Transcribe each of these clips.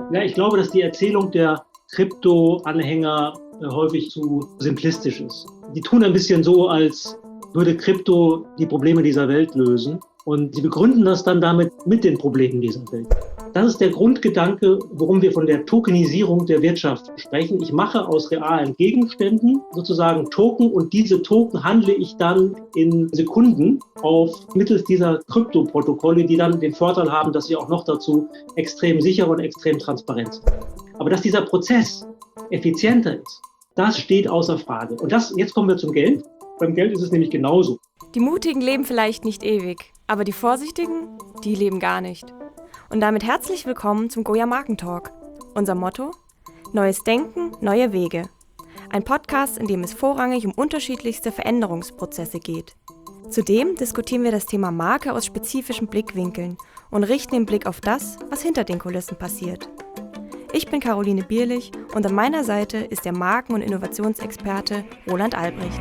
Ja, ich glaube, dass die Erzählung der Krypto-Anhänger häufig zu simplistisch ist. Die tun ein bisschen so, als würde Krypto die Probleme dieser Welt lösen. Und sie begründen das dann damit mit den Problemen dieser Welt. Das ist der Grundgedanke, warum wir von der Tokenisierung der Wirtschaft sprechen. Ich mache aus realen Gegenständen sozusagen Token und diese Token handle ich dann in Sekunden auf mittels dieser Kryptoprotokolle, die dann den Vorteil haben, dass sie auch noch dazu extrem sicher und extrem transparent sind. Aber dass dieser Prozess effizienter ist, das steht außer Frage. Und jetzt kommen wir zum Geld. Beim Geld ist es nämlich genauso. Die Mutigen leben vielleicht nicht ewig, aber die Vorsichtigen, die leben gar nicht. Und damit herzlich willkommen zum Goya Markentalk. Unser Motto? Neues Denken, neue Wege. Ein Podcast, in dem es vorrangig um unterschiedlichste Veränderungsprozesse geht. Zudem diskutieren wir das Thema Marke aus spezifischen Blickwinkeln und richten den Blick auf das, was hinter den Kulissen passiert. Ich bin Caroline Bierlich und an meiner Seite ist der Marken- und Innovationsexperte Roland Albrecht.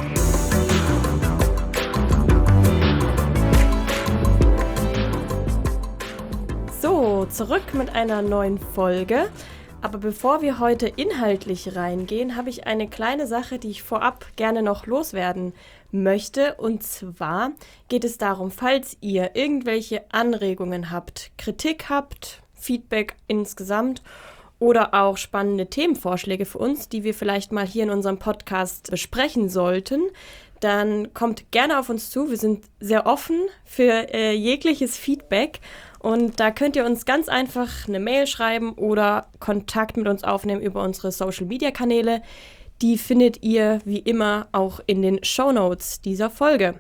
So, zurück mit einer neuen Folge. Aber bevor wir heute inhaltlich reingehen, habe ich eine kleine Sache, die ich vorab gerne noch loswerden möchte. Und zwar geht es darum, falls ihr irgendwelche Anregungen habt, Kritik habt, Feedback insgesamt oder auch spannende Themenvorschläge für uns, die wir vielleicht mal hier in unserem Podcast besprechen sollten, dann kommt gerne auf uns zu. Wir sind sehr offen für jegliches Feedback. Und da könnt ihr uns ganz einfach eine Mail schreiben oder Kontakt mit uns aufnehmen über unsere Social-Media-Kanäle. Die findet ihr wie immer auch in den Shownotes dieser Folge.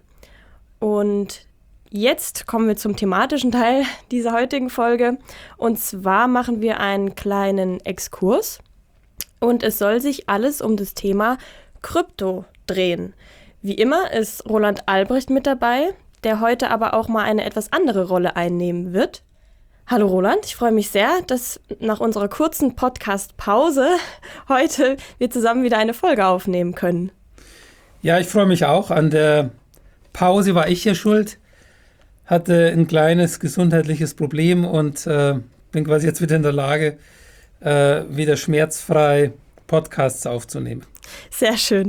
Und jetzt kommen wir zum thematischen Teil dieser heutigen Folge. Und zwar machen wir einen kleinen Exkurs. Und es soll sich alles um das Thema Krypto drehen. Wie immer ist Roland Albrecht mit dabei, der heute aber auch mal eine etwas andere Rolle einnehmen wird. Hallo Roland, ich freue mich sehr, dass nach unserer kurzen Podcast-Pause heute wir zusammen wieder eine Folge aufnehmen können. Ja, ich freue mich auch. An der Pause war ich ja schuld, hatte ein kleines gesundheitliches Problem und bin quasi jetzt wieder in der Lage, wieder schmerzfrei Podcasts aufzunehmen. Sehr schön.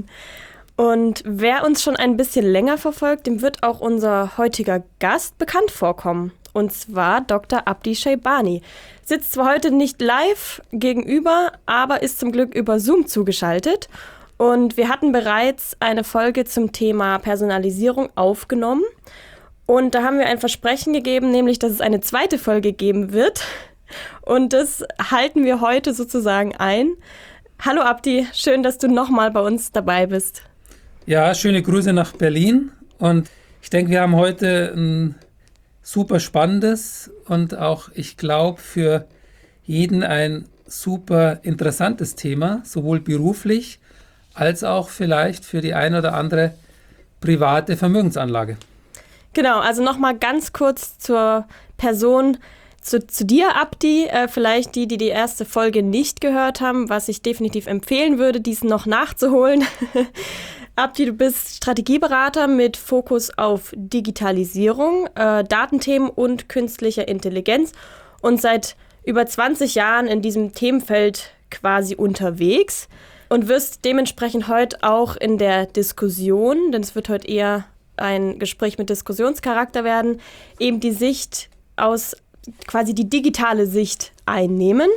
Und wer uns schon ein bisschen länger verfolgt, dem wird auch unser heutiger Gast bekannt vorkommen. Und zwar Dr. Abdi Shaybani. Sitzt zwar heute nicht live gegenüber, aber ist zum Glück über Zoom zugeschaltet. Und wir hatten bereits eine Folge zum Thema Personalisierung aufgenommen. Und da haben wir ein Versprechen gegeben, nämlich, dass es eine zweite Folge geben wird. Und das halten wir heute sozusagen ein. Hallo Abdi, schön, dass du nochmal bei uns dabei bist. Ja, schöne Grüße nach Berlin und ich denke, wir haben heute ein super spannendes und auch, ich glaube, für jeden ein super interessantes Thema, sowohl beruflich als auch vielleicht für die eine oder andere private Vermögensanlage. Genau, also nochmal ganz kurz zur Person, zu dir, Abdi, vielleicht die erste Folge nicht gehört haben, was ich definitiv empfehlen würde, dies noch nachzuholen. Abdi, du bist Strategieberater mit Fokus auf Digitalisierung, Datenthemen und künstlicher Intelligenz und seit über 20 Jahren in diesem Themenfeld quasi unterwegs und wirst dementsprechend heute auch in der Diskussion, denn es wird heute eher ein Gespräch mit Diskussionscharakter werden, eben die Sicht aus quasi die digitale Sicht einnehmen.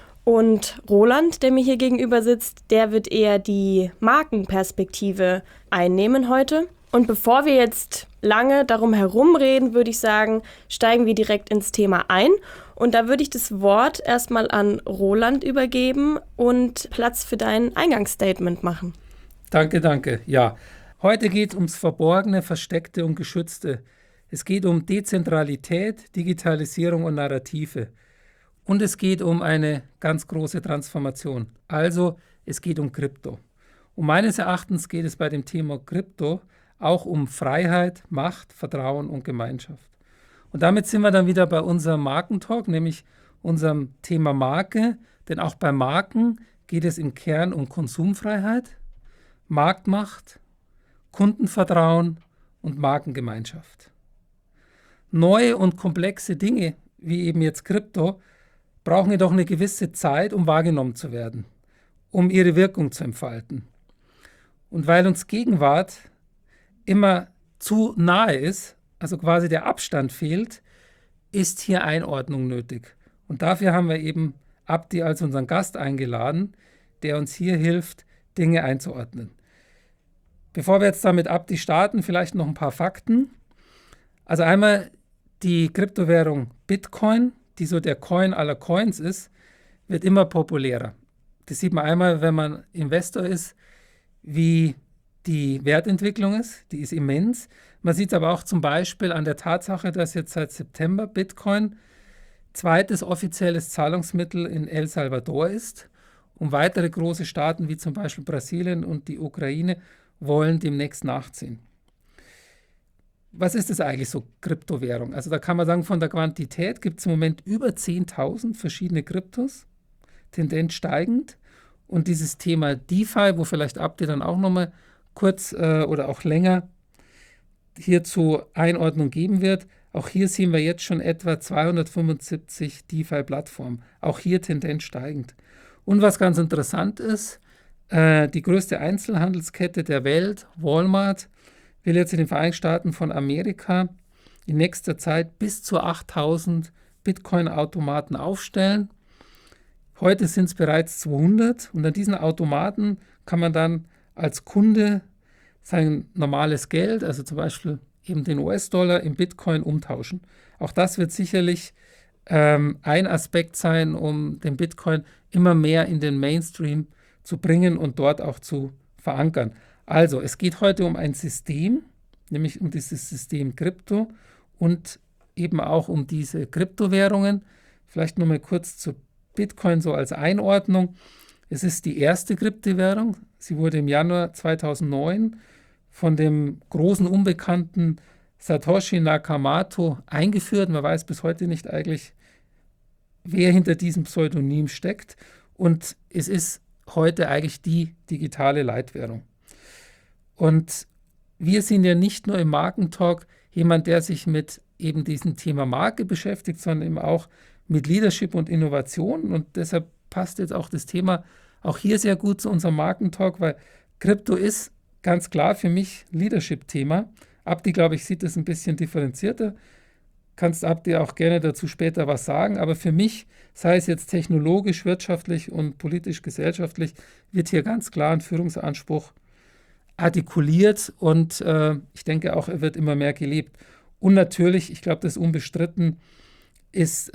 Und Roland, der mir hier gegenüber sitzt, der wird eher die Markenperspektive einnehmen heute. Und bevor wir jetzt lange darum herumreden, würde ich sagen, steigen wir direkt ins Thema ein. Und da würde ich das Wort erstmal an Roland übergeben und Platz für dein Eingangsstatement machen. Danke. Ja, heute geht es ums Verborgene, Versteckte und Geschützte. Es geht um Dezentralität, Digitalisierung und Narrative. Und es geht um eine ganz große Transformation. Also es geht um Krypto. Und meines Erachtens geht es bei dem Thema Krypto auch um Freiheit, Macht, Vertrauen und Gemeinschaft. Und damit sind wir dann wieder bei unserem Markentalk, nämlich unserem Thema Marke. Denn auch bei Marken geht es im Kern um Konsumfreiheit, Marktmacht, Kundenvertrauen und Markengemeinschaft. Neue und komplexe Dinge, wie eben jetzt Krypto, brauchen jedoch eine gewisse Zeit, um wahrgenommen zu werden, um ihre Wirkung zu entfalten. Und weil uns Gegenwart immer zu nahe ist, also quasi der Abstand fehlt, ist hier Einordnung nötig. Und dafür haben wir eben Abdi als unseren Gast eingeladen, der uns hier hilft, Dinge einzuordnen. Bevor wir jetzt da mit Abdi starten, vielleicht noch ein paar Fakten. Also einmal die Kryptowährung Bitcoin, die so der Coin aller Coins ist, wird immer populärer. Das sieht man einmal, wenn man Investor ist, wie die Wertentwicklung ist, die ist immens. Man sieht es aber auch zum Beispiel an der Tatsache, dass jetzt seit September Bitcoin zweites offizielles Zahlungsmittel in El Salvador ist und weitere große Staaten wie zum Beispiel Brasilien und die Ukraine wollen demnächst nachziehen. Was ist das eigentlich so, Kryptowährung? Also da kann man sagen, von der Quantität gibt es im Moment über 10.000 verschiedene Kryptos, Tendenz steigend. Und dieses Thema DeFi, wo vielleicht Abdi dann auch nochmal kurz oder auch länger hierzu Einordnung geben wird, auch hier sehen wir jetzt schon etwa 275 DeFi-Plattformen. Auch hier Tendenz steigend. Und was ganz interessant ist, die größte Einzelhandelskette der Welt, Walmart, will jetzt in den Vereinigten Staaten von Amerika in nächster Zeit bis zu 8.000 Bitcoin-Automaten aufstellen. Heute sind es bereits 200 und an diesen Automaten kann man dann als Kunde sein normales Geld, also zum Beispiel eben den US-Dollar in Bitcoin umtauschen. Auch das wird sicherlich ein Aspekt sein, um den Bitcoin immer mehr in den Mainstream zu bringen und dort auch zu verankern. Also, es geht heute um ein System, nämlich um dieses System Krypto und eben auch um diese Kryptowährungen. Vielleicht nochmal kurz zu Bitcoin so als Einordnung. Es ist die erste Kryptowährung. Sie wurde im Januar 2009 von dem großen Unbekannten Satoshi Nakamoto eingeführt. Man weiß bis heute nicht eigentlich, wer hinter diesem Pseudonym steckt. Und es ist heute eigentlich die digitale Leitwährung. Und wir sind ja nicht nur im Markentalk jemand, der sich mit eben diesem Thema Marke beschäftigt, sondern eben auch mit Leadership und Innovation. Und deshalb passt jetzt auch das Thema auch hier sehr gut zu unserem Markentalk, weil Krypto ist ganz klar für mich Leadership-Thema. Abdi, glaube ich, sieht das ein bisschen differenzierter. Kannst Abdi auch gerne dazu später was sagen. Aber für mich, sei es jetzt technologisch, wirtschaftlich und politisch, gesellschaftlich, wird hier ganz klar ein Führungsanspruch artikuliert und ich denke auch, er wird immer mehr gelebt. Und natürlich, ich glaube, das ist unbestritten, ist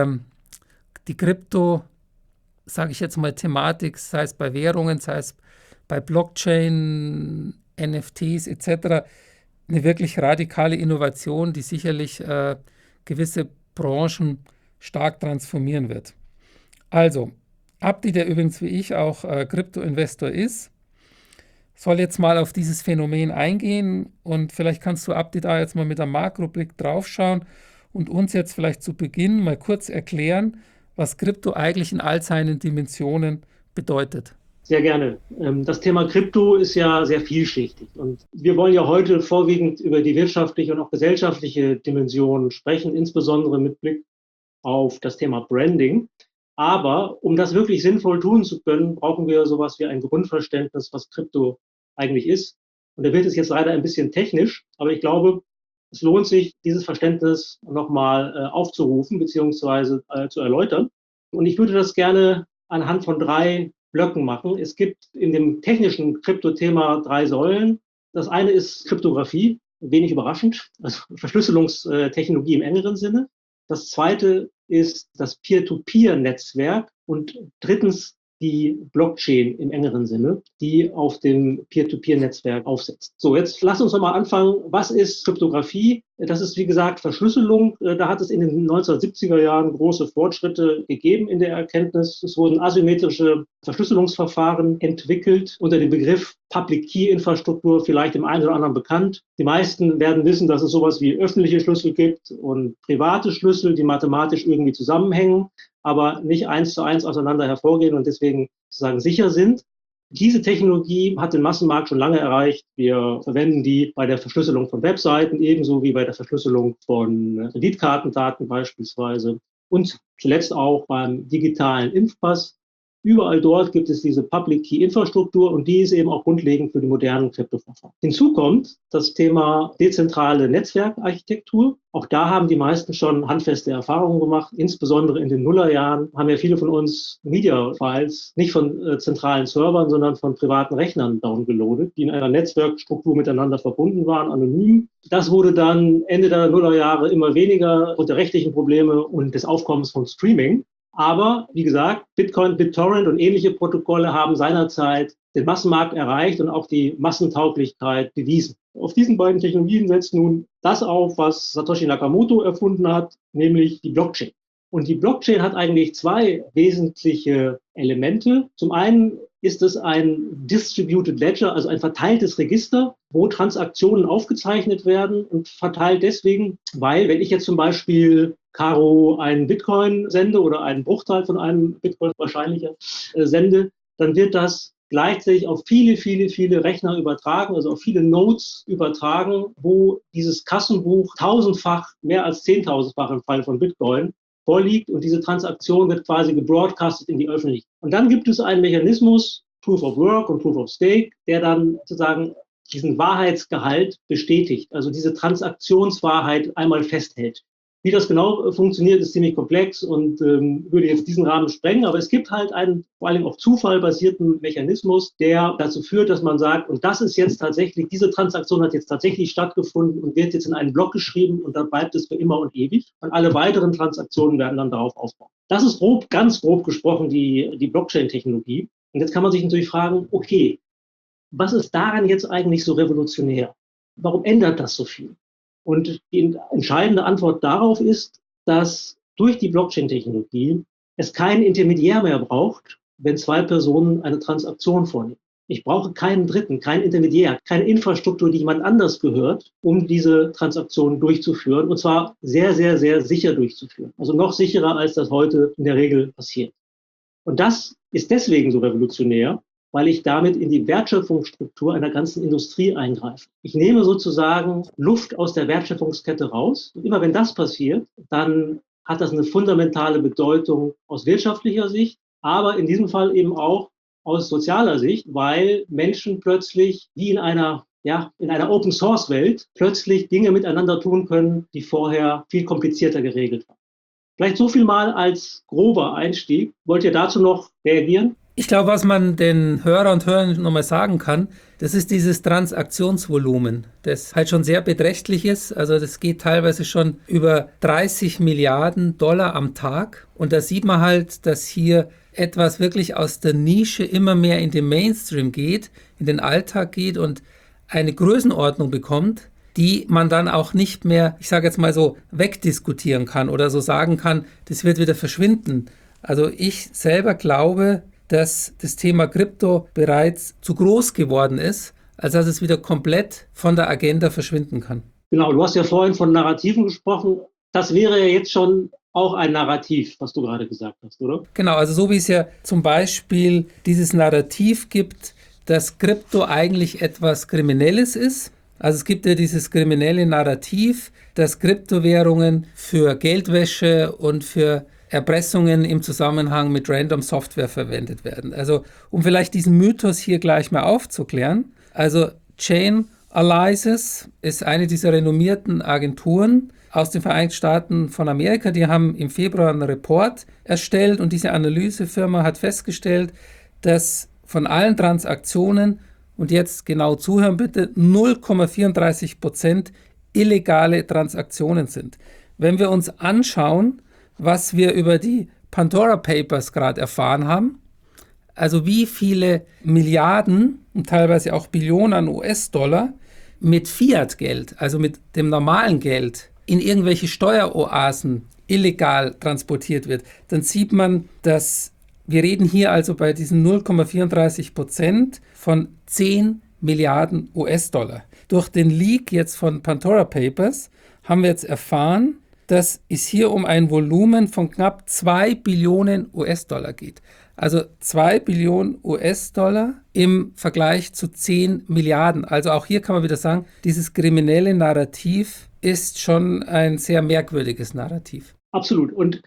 die Krypto, sage ich jetzt mal, Thematik, sei es bei Währungen, sei es bei Blockchain, NFTs etc., eine wirklich radikale Innovation, die sicherlich gewisse Branchen stark transformieren wird. Also, Abdi, der übrigens wie ich auch Krypto-Investor ist, soll jetzt mal auf dieses Phänomen eingehen und vielleicht kannst du, Abdi, da jetzt mal mit einem Makroblick draufschauen und uns jetzt vielleicht zu Beginn mal kurz erklären, was Krypto eigentlich in all seinen Dimensionen bedeutet. Sehr gerne. Das Thema Krypto ist ja sehr vielschichtig und wir wollen ja heute vorwiegend über die wirtschaftliche und auch gesellschaftliche Dimension sprechen, insbesondere mit Blick auf das Thema Branding. Aber um das wirklich sinnvoll tun zu können, brauchen wir sowas wie ein Grundverständnis, was Krypto eigentlich ist. Und da wird es jetzt leider ein bisschen technisch, aber ich glaube, es lohnt sich, dieses Verständnis nochmal aufzurufen bzw. zu erläutern. Und ich würde das gerne anhand von 3 Blöcken machen. Es gibt in dem technischen Krypto-Thema 3 Säulen. Das eine ist Kryptographie, wenig überraschend, also Verschlüsselungstechnologie im engeren Sinne. Das zweite ist das Peer-to-Peer-Netzwerk und drittens die Blockchain im engeren Sinne, die auf dem Peer-to-Peer-Netzwerk aufsetzt. So, jetzt lass uns nochmal anfangen. Was ist Kryptographie? Das ist, wie gesagt, Verschlüsselung. Da hat es in den 1970er Jahren große Fortschritte gegeben in der Erkenntnis. Es wurden asymmetrische Verschlüsselungsverfahren entwickelt unter dem Begriff Public-Key-Infrastruktur, vielleicht dem einen oder anderen bekannt. Die meisten werden wissen, dass es sowas wie öffentliche Schlüssel gibt und private Schlüssel, die mathematisch irgendwie zusammenhängen, aber nicht 1:1 auseinander hervorgehen und deswegen sozusagen sicher sind. Diese Technologie hat den Massenmarkt schon lange erreicht. Wir verwenden die bei der Verschlüsselung von Webseiten, ebenso wie bei der Verschlüsselung von Kreditkartendaten beispielsweise. und zuletzt auch beim digitalen Impfpass. Überall dort gibt es diese Public-Key-Infrastruktur und die ist eben auch grundlegend für die modernen Kryptoverfahren. Hinzu kommt das Thema dezentrale Netzwerkarchitektur. Auch da haben die meisten schon handfeste Erfahrungen gemacht. Insbesondere in den Nullerjahren haben ja viele von uns Media-Files nicht von zentralen Servern, sondern von privaten Rechnern downgeloadet, die in einer Netzwerkstruktur miteinander verbunden waren, anonym. Das wurde dann Ende der Nullerjahre immer weniger aufgrund der rechtlichen Probleme und des Aufkommens von Streaming. Aber wie gesagt, Bitcoin, BitTorrent und ähnliche Protokolle haben seinerzeit den Massenmarkt erreicht und auch die Massentauglichkeit bewiesen. Auf diesen beiden Technologien setzt nun das auf, was Satoshi Nakamoto erfunden hat, nämlich die Blockchain. Und die Blockchain hat eigentlich zwei wesentliche Elemente. Zum einen ist es ein Distributed Ledger, also ein verteiltes Register, wo Transaktionen aufgezeichnet werden und verteilt deswegen, weil wenn ich jetzt zum Beispiel Caro einen Bitcoin sende oder einen Bruchteil von einem Bitcoin wahrscheinlicher sende, dann wird das gleichzeitig auf viele Rechner übertragen, also auf viele Nodes übertragen, wo dieses Kassenbuch tausendfach, mehr als 10.000-fach im Fall von Bitcoin, vorliegt und diese Transaktion wird quasi gebroadcastet in die Öffentlichkeit. Und dann gibt es einen Mechanismus, Proof of Work und Proof of Stake, der dann sozusagen diesen Wahrheitsgehalt bestätigt, also diese Transaktionswahrheit einmal festhält. Wie das genau funktioniert, ist ziemlich komplex und würde jetzt diesen Rahmen sprengen. Aber es gibt halt einen vor allem auf Zufall basierten Mechanismus, der dazu führt, dass man sagt, und das ist jetzt tatsächlich, diese Transaktion hat jetzt tatsächlich stattgefunden und wird jetzt in einen Block geschrieben und dann bleibt es für immer und ewig. Und alle weiteren Transaktionen werden dann darauf aufbauen. Das ist grob, ganz grob gesprochen die Blockchain-Technologie. Und jetzt kann man sich natürlich fragen, okay, was ist daran jetzt eigentlich so revolutionär? Warum ändert das so viel? Und die entscheidende Antwort darauf ist, dass durch die Blockchain-Technologie es keinen Intermediär mehr braucht, wenn zwei Personen eine Transaktion vornehmen. Ich brauche keinen Dritten, keinen Intermediär, keine Infrastruktur, die jemand anders gehört, um diese Transaktion durchzuführen. Und zwar sehr sicher durchzuführen. Also noch sicherer, als das heute in der Regel passiert. Und das ist deswegen so revolutionär, weil ich damit in die Wertschöpfungsstruktur einer ganzen Industrie eingreife. Ich nehme sozusagen Luft aus der Wertschöpfungskette raus. Und immer wenn das passiert, dann hat das eine fundamentale Bedeutung aus wirtschaftlicher Sicht, aber in diesem Fall eben auch aus sozialer Sicht, weil Menschen plötzlich wie in einer Open-Source-Welt plötzlich Dinge miteinander tun können, die vorher viel komplizierter geregelt waren. Vielleicht so viel mal als grober Einstieg. Wollt ihr dazu noch reagieren? Ich glaube, was man den Hörer und Hörern nochmal sagen kann, das ist dieses Transaktionsvolumen, das halt schon sehr beträchtlich ist. Also das geht teilweise schon über 30 Milliarden Dollar am Tag. Und da sieht man halt, dass hier etwas wirklich aus der Nische immer mehr in den Mainstream geht, in den Alltag geht und eine Größenordnung bekommt, die man dann auch nicht mehr, ich sage jetzt mal so, wegdiskutieren kann oder so sagen kann, das wird wieder verschwinden. Also ich selber glaube, dass das Thema Krypto bereits zu groß geworden ist, als dass es wieder komplett von der Agenda verschwinden kann. Genau, du hast ja vorhin von Narrativen gesprochen. Das wäre ja jetzt schon auch ein Narrativ, was du gerade gesagt hast, oder? Genau, also so wie es ja zum Beispiel dieses Narrativ gibt, dass Krypto eigentlich etwas Kriminelles ist. Also es gibt ja dieses kriminelle Narrativ, dass Kryptowährungen für Geldwäsche und für Erpressungen im Zusammenhang mit Random Software verwendet werden. Also um vielleicht diesen Mythos hier gleich mal aufzuklären. Also Chainalysis ist eine dieser renommierten Agenturen aus den Vereinigten Staaten von Amerika. Die haben im Februar einen Report erstellt und diese Analysefirma hat festgestellt, dass von allen Transaktionen, und jetzt genau zuhören bitte, 0,34% illegale Transaktionen sind. Wenn wir uns anschauen, was wir über die Pandora Papers gerade erfahren haben, also wie viele Milliarden und teilweise auch Billionen an US-Dollar mit Fiat-Geld, also mit dem normalen Geld, in irgendwelche Steueroasen illegal transportiert wird, dann sieht man, dass wir reden hier also bei diesen 0,34% von 10 Milliarden US-Dollar. Durch den Leak jetzt von Pandora Papers haben wir jetzt erfahren, dass es hier um ein Volumen von knapp 2 Billionen US-Dollar geht. Also 2 Billionen US-Dollar im Vergleich zu 10 Milliarden. Also auch hier kann man wieder sagen, dieses kriminelle Narrativ ist schon ein sehr merkwürdiges Narrativ. Absolut. Und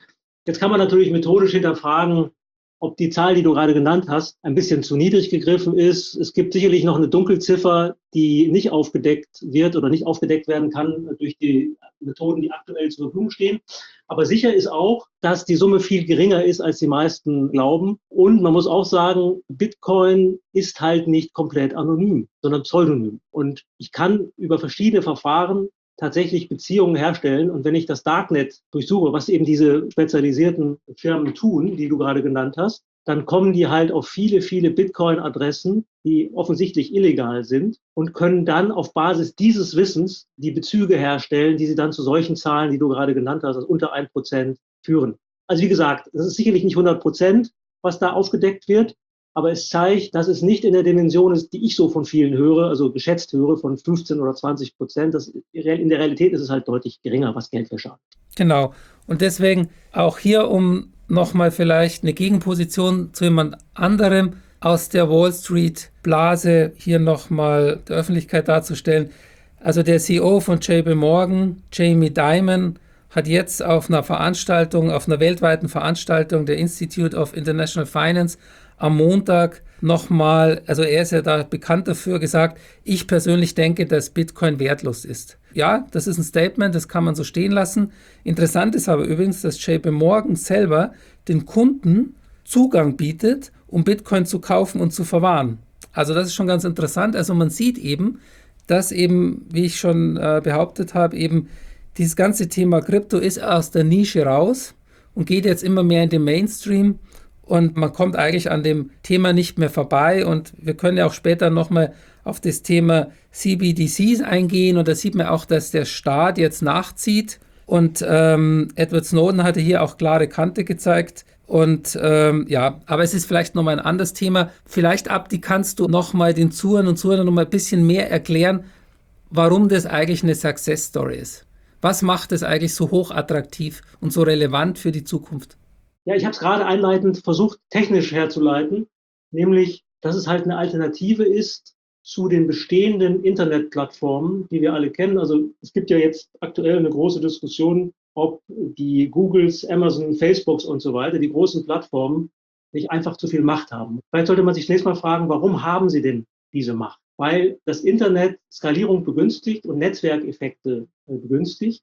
Jetzt kann man natürlich methodisch hinterfragen, ob die Zahl, die du gerade genannt hast, ein bisschen zu niedrig gegriffen ist. Es gibt sicherlich noch eine Dunkelziffer, die nicht aufgedeckt wird oder nicht aufgedeckt werden kann durch die Methoden, die aktuell zur Verfügung stehen. Aber sicher ist auch, dass die Summe viel geringer ist, als die meisten glauben. Und man muss auch sagen, Bitcoin ist halt nicht komplett anonym, sondern pseudonym. Und ich kann über verschiedene Verfahren tatsächlich Beziehungen herstellen. Und wenn ich das Darknet durchsuche, was eben diese spezialisierten Firmen tun, die du gerade genannt hast, dann kommen die halt auf viele, viele Bitcoin-Adressen, die offensichtlich illegal sind und können dann auf Basis dieses Wissens die Bezüge herstellen, die sie dann zu solchen Zahlen, die du gerade genannt hast, also unter 1% führen. Also wie gesagt, das ist sicherlich nicht 100%, was da aufgedeckt wird, aber es zeigt, dass es nicht in der Dimension ist, die ich so von vielen höre, also geschätzt höre, von 15 oder 20%. In der Realität ist es halt deutlich geringer, was Geld verschafft. Genau. Und deswegen auch hier, um nochmal vielleicht eine Gegenposition zu jemand anderem aus der Wall Street Blase hier nochmal der Öffentlichkeit darzustellen. Also der CEO von JP Morgan, Jamie Dimon, hat jetzt auf einer Veranstaltung, auf einer weltweiten Veranstaltung der Institute of International Finance am Montag nochmal, also er ist ja da bekannt dafür, gesagt, ich persönlich denke, dass Bitcoin wertlos ist. Ja, das ist ein Statement, das kann man so stehen lassen. Interessant ist aber übrigens, dass JP Morgan selber den Kunden Zugang bietet, um Bitcoin zu kaufen und zu verwahren. Also das ist schon ganz interessant. Also man sieht eben, dass eben, wie ich schon behauptet habe, eben dieses ganze Thema Krypto ist aus der Nische raus und geht jetzt immer mehr in den Mainstream. Und man kommt eigentlich an dem Thema nicht mehr vorbei. Und wir können ja auch später nochmal auf das Thema CBDCs eingehen. Und da sieht man auch, dass der Staat jetzt nachzieht. Und Edward Snowden hatte hier auch klare Kante gezeigt. Und ja, aber es ist vielleicht nochmal ein anderes Thema. Vielleicht, Abdi, kannst du nochmal den Zuhörern und Zuhörern nochmal ein bisschen mehr erklären, warum das eigentlich eine Success Story ist. Was macht es eigentlich so hochattraktiv und so relevant für die Zukunft? Ja, ich habe es gerade einleitend versucht, technisch herzuleiten, nämlich, dass es halt eine Alternative ist zu den bestehenden Internetplattformen, die wir alle kennen. Also es gibt ja jetzt aktuell eine große Diskussion, ob die Googles, Amazon, Facebooks und so weiter, die großen Plattformen, nicht einfach zu viel Macht haben. Vielleicht sollte man sich zunächst mal fragen, warum haben sie denn diese Macht? Weil das Internet Skalierung begünstigt und Netzwerkeffekte begünstigt.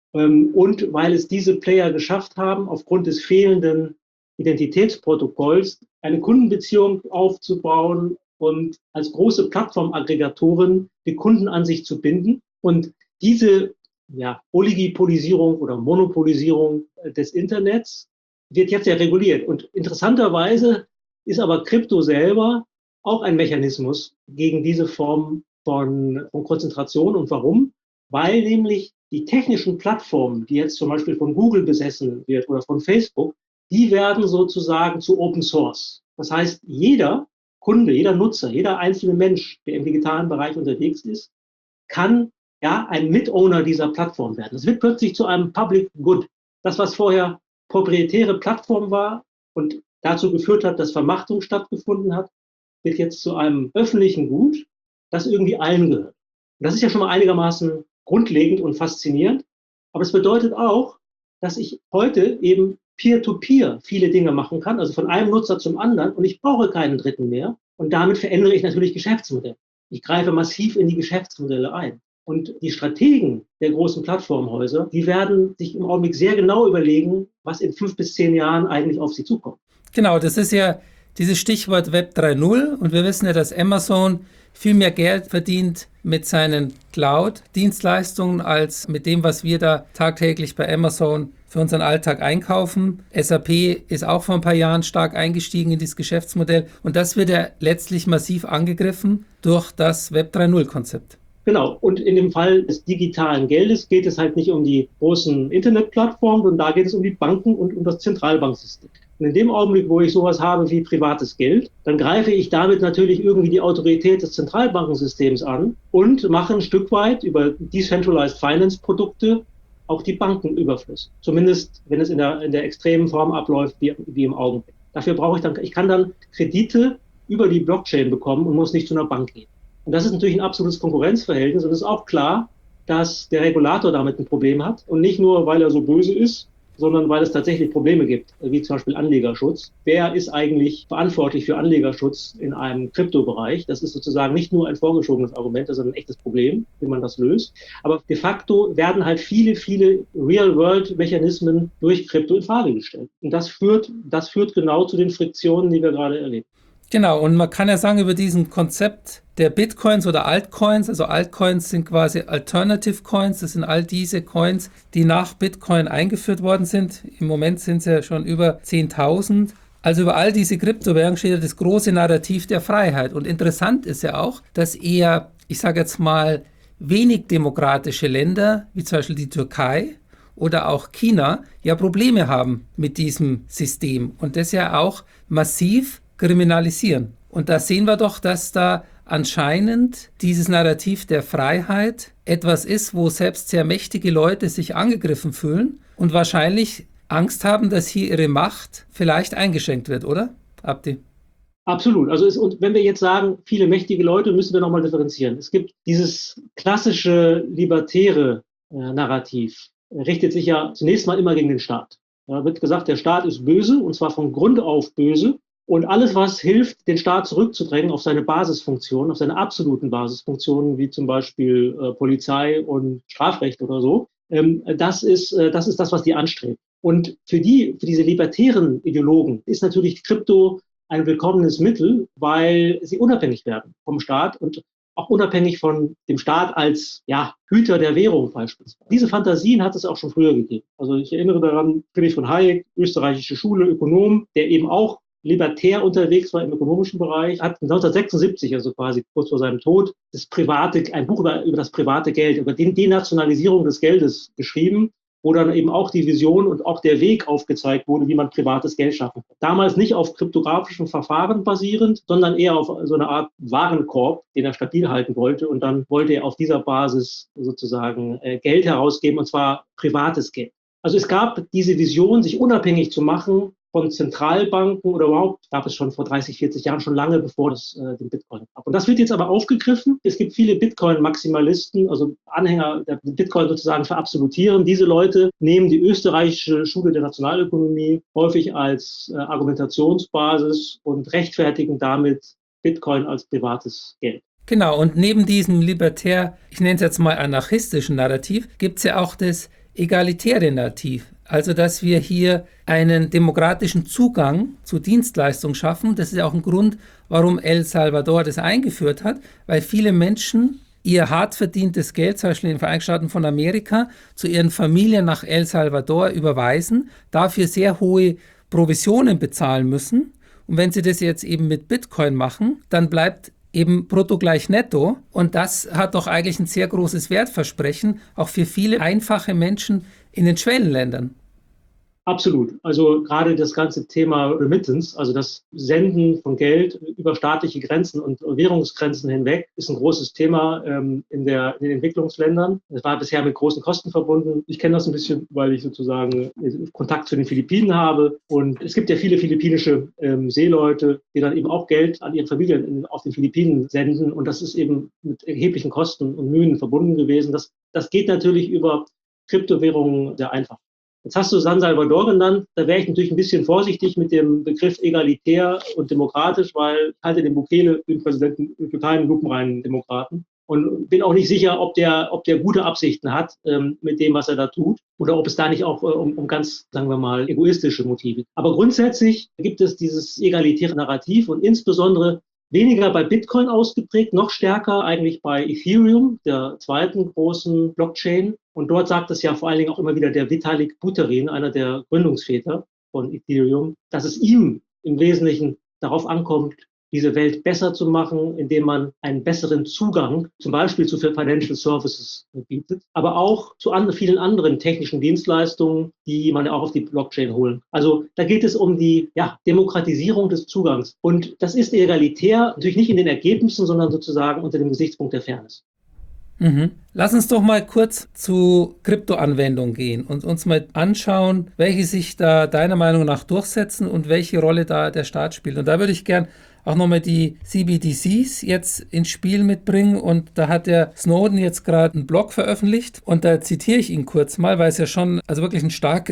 Und weil es diese Player geschafft haben, aufgrund des fehlenden Identitätsprotokolls eine Kundenbeziehung aufzubauen und als große Plattformaggregatoren die Kunden an sich zu binden. Und diese Oligopolisierung oder Monopolisierung des Internets wird jetzt ja reguliert. Und interessanterweise ist aber Krypto selber auch ein Mechanismus gegen diese Form von Konzentration. Und warum? Weil nämlich die technischen Plattformen, die jetzt zum Beispiel von Google besessen wird oder von Facebook, die werden sozusagen zu Open Source. Das heißt, jeder Kunde, jeder Nutzer, jeder einzelne Mensch, der im digitalen Bereich unterwegs ist, kann ein Mitowner dieser Plattform werden. Es wird plötzlich zu einem Public Good. Das, was vorher proprietäre Plattform war und dazu geführt hat, dass Vermachtung stattgefunden hat, wird jetzt zu einem öffentlichen Gut, das irgendwie allen gehört. Und das ist ja schon mal einigermaßen grundlegend und faszinierend. Aber es bedeutet auch, dass ich heute eben peer-to-peer viele Dinge machen kann, also von einem Nutzer zum anderen, und ich brauche keinen Dritten mehr. Und damit verändere ich natürlich Geschäftsmodelle. Ich greife massiv in die Geschäftsmodelle ein. Und die Strategen der großen Plattformhäuser, die werden sich im Augenblick sehr genau überlegen, was in 5 bis 10 Jahren eigentlich auf sie zukommt. Genau, das ist ja dieses Stichwort Web 3.0. Und wir wissen ja, dass Amazon viel mehr Geld verdient mit seinen Cloud-Dienstleistungen als mit dem, was wir da tagtäglich bei Amazon für unseren Alltag einkaufen. SAP ist auch vor ein paar Jahren stark eingestiegen in dieses Geschäftsmodell. Und das wird ja letztlich massiv angegriffen durch das Web 3.0-Konzept. Genau. Und in dem Fall des digitalen Geldes geht es halt nicht um die großen Internetplattformen, sondern da geht es um die Banken und um das Zentralbanksystem. Und in dem Augenblick, wo ich sowas habe wie privates Geld, dann greife ich damit natürlich irgendwie die Autorität des Zentralbankensystems an und mache ein Stück weit über Decentralized Finance Produkte auch die Banken überflüssig. Zumindest, wenn es in der extremen Form abläuft, wie im Augenblick. Dafür ich kann dann Kredite über die Blockchain bekommen und muss nicht zu einer Bank gehen. Und das ist natürlich ein absolutes Konkurrenzverhältnis und es ist auch klar, dass der Regulator damit ein Problem hat und nicht nur, weil er so böse ist, sondern weil es tatsächlich Probleme gibt, wie zum Beispiel Anlegerschutz. Wer ist eigentlich verantwortlich für Anlegerschutz in einem Kryptobereich? Das ist sozusagen nicht nur ein vorgeschobenes Argument, das ist ein echtes Problem, wie man das löst. Aber de facto werden halt viele Real-World-Mechanismen durch Krypto in Frage gestellt. Und das führt genau zu den Friktionen, die wir gerade erleben. Genau, und man kann ja sagen, über diesen Konzept der Bitcoins oder Altcoins, also Altcoins sind quasi Alternative Coins, das sind all diese Coins, die nach Bitcoin eingeführt worden sind. Im Moment sind es ja schon über 10.000. Also über all diese Kryptowährungen steht ja das große Narrativ der Freiheit. Und interessant ist ja auch, dass eher, ich sage jetzt mal, wenig demokratische Länder, wie zum Beispiel die Türkei oder auch China, ja Probleme haben mit diesem System und das ja auch massiv kriminalisieren. Und da sehen wir doch, dass da anscheinend dieses Narrativ der Freiheit etwas ist, wo selbst sehr mächtige Leute sich angegriffen fühlen und wahrscheinlich Angst haben, dass hier ihre Macht vielleicht eingeschränkt wird, oder, Abdi? Absolut. Und wenn wir jetzt sagen, viele mächtige Leute, müssen wir nochmal differenzieren. Es gibt dieses klassische libertäre Narrativ, richtet sich ja zunächst mal immer gegen den Staat. Da wird gesagt, der Staat ist böse, und zwar von Grund auf böse. Und alles, was hilft, den Staat zurückzudrängen auf seine Basisfunktionen, auf seine absoluten Basisfunktionen, wie zum Beispiel Polizei und Strafrecht oder so, das ist das, was die anstrebt. Und für diese libertären Ideologen ist natürlich Krypto ein willkommenes Mittel, weil sie unabhängig werden vom Staat und auch unabhängig von dem Staat als Hüter der Währung beispielsweise. Diese Fantasien hat es auch schon früher gegeben. Also ich erinnere daran, Friedrich von Hayek, österreichische Schule, Ökonom, der eben auch libertär unterwegs war im ökonomischen Bereich, hat 1976, also quasi kurz vor seinem Tod, ein Buch über das private Geld, über die Denationalisierung des Geldes geschrieben, wo dann eben auch die Vision und auch der Weg aufgezeigt wurde, wie man privates Geld schaffen kann. Damals nicht auf kryptografischen Verfahren basierend, sondern eher auf so eine Art Warenkorb, den er stabil halten wollte. Und dann wollte er auf dieser Basis sozusagen Geld herausgeben, und zwar privates Geld. Also es gab diese Vision, sich unabhängig zu machen von Zentralbanken oder überhaupt, gab es schon vor 30, 40 Jahren, schon lange bevor es den Bitcoin gab. Und das wird jetzt aber aufgegriffen. Es gibt viele Bitcoin-Maximalisten, also Anhänger der Bitcoin sozusagen verabsolutieren. Diese Leute nehmen die österreichische Schule der Nationalökonomie häufig als Argumentationsbasis und rechtfertigen damit Bitcoin als privates Geld. Genau, und neben diesem libertär, ich nenne es jetzt mal anarchistischen Narrativ, gibt es ja auch das egalitäre Narrativ. Also, dass wir hier einen demokratischen Zugang zu Dienstleistungen schaffen. Das ist ja auch ein Grund, warum El Salvador das eingeführt hat, weil viele Menschen ihr hart verdientes Geld, zum Beispiel in den Vereinigten Staaten von Amerika, zu ihren Familien nach El Salvador überweisen, dafür sehr hohe Provisionen bezahlen müssen. Und wenn sie das jetzt eben mit Bitcoin machen, dann bleibt eben brutto gleich netto. Und das hat doch eigentlich ein sehr großes Wertversprechen, auch für viele einfache Menschen in den Schwellenländern. Absolut. Also gerade das ganze Thema Remittance, also das Senden von Geld über staatliche Grenzen und Währungsgrenzen hinweg, ist ein großes Thema in den Entwicklungsländern. Es war bisher mit großen Kosten verbunden. Ich kenne das ein bisschen, weil ich sozusagen Kontakt zu den Philippinen habe. Und es gibt ja viele philippinische Seeleute, die dann eben auch Geld an ihre Familien auf den Philippinen senden. Und das ist eben mit erheblichen Kosten und Mühen verbunden gewesen. Das geht natürlich über Kryptowährungen sehr einfach. Jetzt hast du San Salvador genannt. Da wäre ich natürlich ein bisschen vorsichtig mit dem Begriff egalitär und demokratisch, weil ich halte den Bukele, den Präsidenten, für keinen lupenreinen Demokraten. Und bin auch nicht sicher, ob der gute Absichten hat mit dem, was er da tut, oder ob es da nicht auch um ganz, sagen wir mal, egoistische Motive geht. Aber grundsätzlich gibt es dieses egalitäre Narrativ und insbesondere weniger bei Bitcoin ausgeprägt, noch stärker eigentlich bei Ethereum, der zweiten großen Blockchain. Und dort sagt es ja vor allen Dingen auch immer wieder der Vitalik Buterin, einer der Gründungsväter von Ethereum, dass es ihm im Wesentlichen darauf ankommt, diese Welt besser zu machen, indem man einen besseren Zugang zum Beispiel zu Financial Services bietet, aber auch zu vielen anderen technischen Dienstleistungen, die man auch auf die Blockchain holen. Also da geht es um die Demokratisierung des Zugangs. Und das ist egalitär, natürlich nicht in den Ergebnissen, sondern sozusagen unter dem Gesichtspunkt der Fairness. Lass uns doch mal kurz zu Kryptoanwendungen gehen und uns mal anschauen, welche sich da deiner Meinung nach durchsetzen und welche Rolle da der Staat spielt. Und da würde ich gern auch nochmal die CBDCs jetzt ins Spiel mitbringen. Und da hat der Snowden jetzt gerade einen Blog veröffentlicht und da zitiere ich ihn kurz mal, weil es ja schon also wirklich ein starkes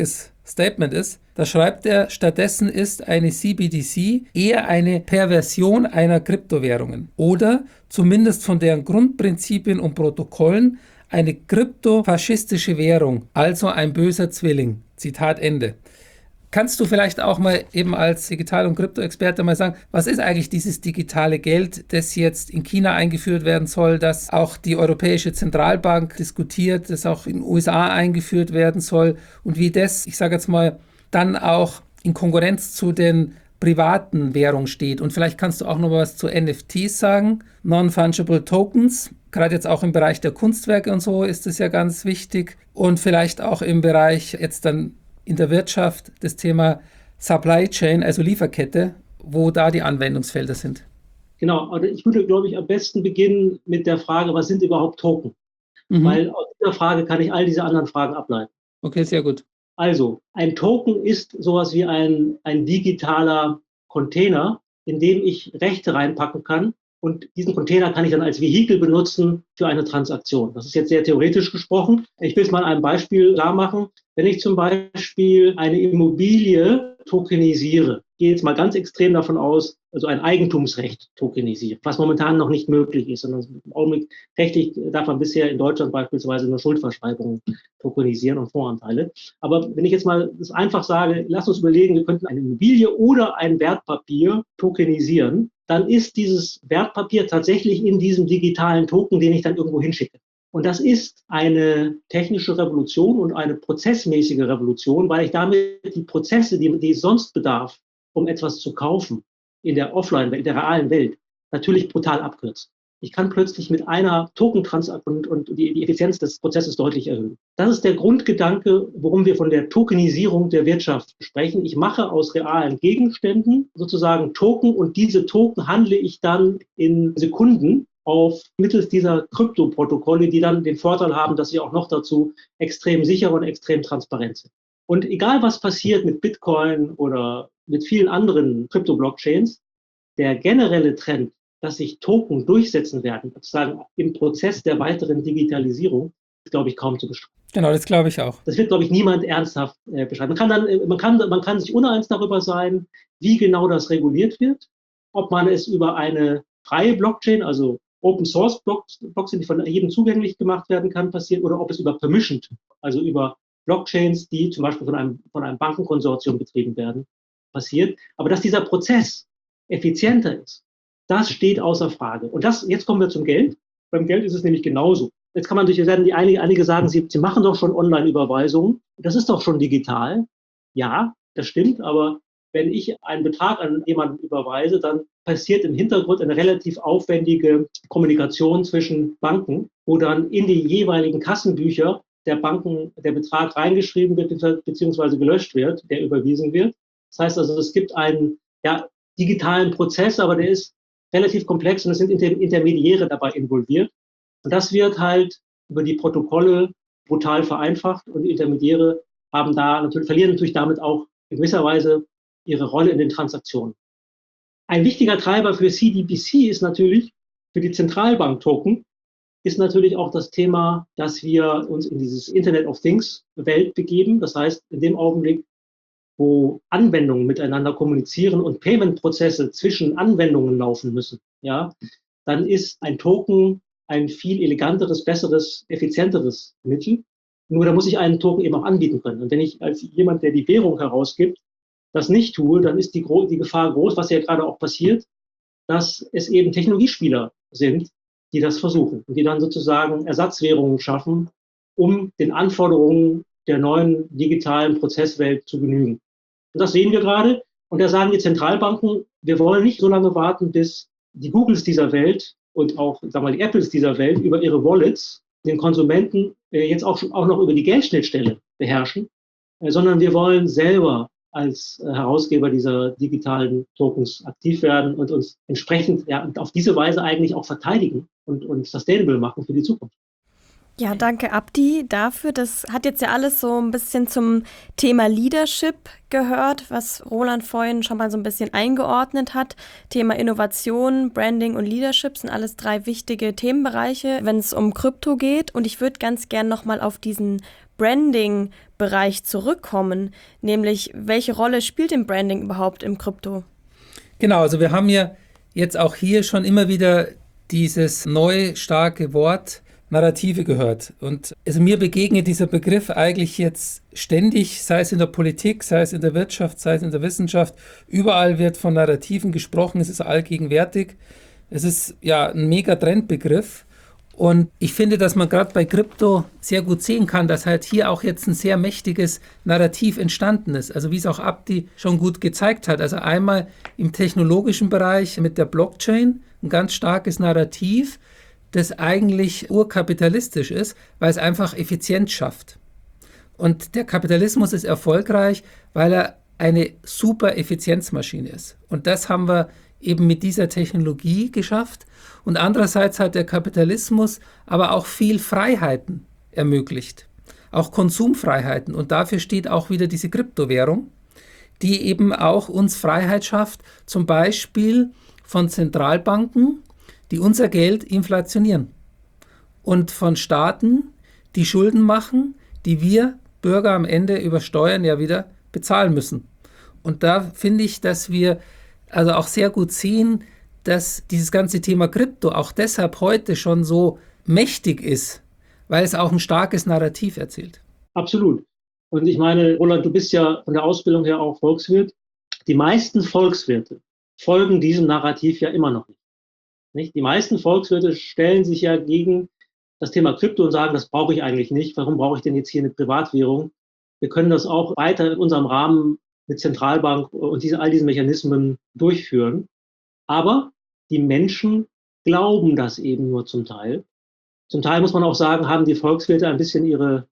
Statement ist. Da schreibt er, stattdessen ist eine CBDC eher eine Perversion einer Kryptowährungen oder zumindest von deren Grundprinzipien und Protokollen eine kryptofaschistische Währung, also ein böser Zwilling. Zitat Ende. Kannst du vielleicht auch mal eben als Digital- und Krypto-Experte mal sagen, was ist eigentlich dieses digitale Geld, das jetzt in China eingeführt werden soll, das auch die Europäische Zentralbank diskutiert, das auch in den USA eingeführt werden soll und wie das, ich sage jetzt mal, dann auch in Konkurrenz zu den privaten Währungen steht. Und vielleicht kannst du auch noch was zu NFTs sagen, Non-Fungible Tokens. Gerade jetzt auch im Bereich der Kunstwerke und so ist es ja ganz wichtig. Und vielleicht auch im Bereich jetzt dann in der Wirtschaft das Thema Supply Chain, also Lieferkette, wo da die Anwendungsfelder sind. Genau, also ich würde, glaube ich, am besten beginnen mit der Frage, was sind überhaupt Token? Weil aus dieser Frage kann ich all diese anderen Fragen ableiten. Okay, sehr gut. Also, ein Token ist sowas wie ein digitaler Container, in dem ich Rechte reinpacken kann. Und diesen Container kann ich dann als Vehikel benutzen für eine Transaktion. Das ist jetzt sehr theoretisch gesprochen. Ich will es mal an einem Beispiel klar machen. Wenn ich zum Beispiel eine Immobilie tokenisiere, gehe jetzt mal ganz extrem davon aus, also ein Eigentumsrecht tokenisiere, was momentan noch nicht möglich ist, sondern im Augenblick rechtlich darf man bisher in Deutschland beispielsweise nur Schuldverschreibungen tokenisieren und Voranteile. Aber wenn ich jetzt mal das einfach sage, lass uns überlegen, wir könnten eine Immobilie oder ein Wertpapier tokenisieren, dann ist dieses Wertpapier tatsächlich in diesem digitalen Token, den ich dann irgendwo hinschicke. Und das ist eine technische Revolution und eine prozessmäßige Revolution, weil ich damit die Prozesse, die es sonst bedarf, um etwas zu kaufen, in der Offline-Welt, in der realen Welt, natürlich brutal abkürzen. Ich kann plötzlich mit einer Token-Transaktion und die Effizienz des Prozesses deutlich erhöhen. Das ist der Grundgedanke, worum wir von der Tokenisierung der Wirtschaft sprechen. Ich mache aus realen Gegenständen sozusagen Token und diese Token handle ich dann in Sekunden mittels dieser Kryptoprotokolle, die dann den Vorteil haben, dass sie auch noch dazu extrem sicher und extrem transparent sind. Und egal was passiert mit Bitcoin oder mit vielen anderen Krypto-Blockchains, der generelle Trend, dass sich Token durchsetzen werden, sozusagen im Prozess der weiteren Digitalisierung, ist, glaube ich, kaum zu bestreiten. Genau, das glaube ich auch. Das wird, glaube ich, niemand ernsthaft beschreiben. Man kann sich uneins darüber sein, wie genau das reguliert wird, ob man es über eine freie Blockchain, also Open Source Blockchain, die von jedem zugänglich gemacht werden kann, passiert, oder ob es über Permissioned, also über Blockchains, die zum Beispiel von einem Bankenkonsortium betrieben werden, passiert. Aber dass dieser Prozess effizienter ist, das steht außer Frage. Und jetzt kommen wir zum Geld. Beim Geld ist es nämlich genauso. Jetzt kann man einige sagen, sie machen doch schon Online-Überweisungen. Das ist doch schon digital. Ja, das stimmt. Aber wenn ich einen Betrag an jemanden überweise, dann passiert im Hintergrund eine relativ aufwendige Kommunikation zwischen Banken, wo dann in die jeweiligen Kassenbücher der Banken der Betrag reingeschrieben wird bzw. gelöscht wird, der überwiesen wird. Das heißt also, es gibt einen digitalen Prozess, aber der ist relativ komplex und es sind Intermediäre dabei involviert. Und das wird halt über die Protokolle brutal vereinfacht und die Intermediäre verlieren natürlich damit auch in gewisser Weise ihre Rolle in den Transaktionen. Ein wichtiger Treiber für CBDC ist natürlich, für die Zentralbank-Token, ist natürlich auch das Thema, dass wir uns in dieses Internet of Things Welt begeben. Das heißt, in dem Augenblick, wo Anwendungen miteinander kommunizieren und Payment-Prozesse zwischen Anwendungen laufen müssen, dann ist ein Token ein viel eleganteres, besseres, effizienteres Mittel. Nur da muss ich einen Token eben auch anbieten können. Und wenn ich als jemand, der die Währung herausgibt, das nicht tue, dann ist die Gefahr groß, was ja gerade auch passiert, dass es eben Technologiespieler sind, die das versuchen und die dann sozusagen Ersatzwährungen schaffen, um den Anforderungen der neuen digitalen Prozesswelt zu genügen. Und das sehen wir gerade. Und da sagen die Zentralbanken, wir wollen nicht so lange warten, bis die Googles dieser Welt und auch, sagen wir mal, die Apples dieser Welt über ihre Wallets den Konsumenten jetzt auch noch über die Geldschnittstelle beherrschen, sondern wir wollen selber als Herausgeber dieser digitalen Tokens aktiv werden und uns entsprechend auf diese Weise eigentlich auch verteidigen und sustainable machen für die Zukunft. Ja, danke Abdi dafür. Das hat jetzt ja alles so ein bisschen zum Thema Leadership gehört, was Roland vorhin schon mal so ein bisschen eingeordnet hat. Thema Innovation, Branding und Leadership sind alles 3 wichtige Themenbereiche, wenn es um Krypto geht. Und ich würde ganz gern nochmal auf diesen Branding-Bereich Bereich zurückkommen, nämlich welche Rolle spielt im Branding überhaupt im Krypto? Genau, also wir haben ja jetzt auch hier schon immer wieder dieses neue, starke Wort Narrative gehört. Und also mir begegnet dieser Begriff eigentlich jetzt ständig, sei es in der Politik, sei es in der Wirtschaft, sei es in der Wissenschaft. Überall wird von Narrativen gesprochen, es ist allgegenwärtig. Es ist ja ein mega Trendbegriff. Und ich finde, dass man gerade bei Krypto sehr gut sehen kann, dass halt hier auch jetzt ein sehr mächtiges Narrativ entstanden ist. Also wie es auch Abdi schon gut gezeigt hat. Also einmal im technologischen Bereich mit der Blockchain ein ganz starkes Narrativ, das eigentlich urkapitalistisch ist, weil es einfach Effizienz schafft. Und der Kapitalismus ist erfolgreich, weil er eine super Effizienzmaschine ist. Und das haben wir eben mit dieser Technologie geschafft. Und andererseits hat der Kapitalismus aber auch viel Freiheiten ermöglicht, auch Konsumfreiheiten. Und dafür steht auch wieder diese Kryptowährung, die eben auch uns Freiheit schafft, zum Beispiel von Zentralbanken, die unser Geld inflationieren, und von Staaten, die Schulden machen, die wir Bürger am Ende über Steuern ja wieder bezahlen müssen. Und da finde ich, dass wir also auch sehr gut sehen, dass dieses ganze Thema Krypto auch deshalb heute schon so mächtig ist, weil es auch ein starkes Narrativ erzählt. Absolut. Und ich meine, Roland, du bist ja von der Ausbildung her auch Volkswirt. Die meisten Volkswirte folgen diesem Narrativ ja immer noch nicht. Die meisten Volkswirte stellen sich ja gegen das Thema Krypto und sagen, das brauche ich eigentlich nicht. Warum brauche ich denn jetzt hier eine Privatwährung? Wir können das auch weiter in unserem Rahmen mit Zentralbank und all diesen Mechanismen durchführen. Aber die Menschen glauben das eben nur zum Teil. Zum Teil muss man auch sagen, haben die Volkswirte ein bisschen ihre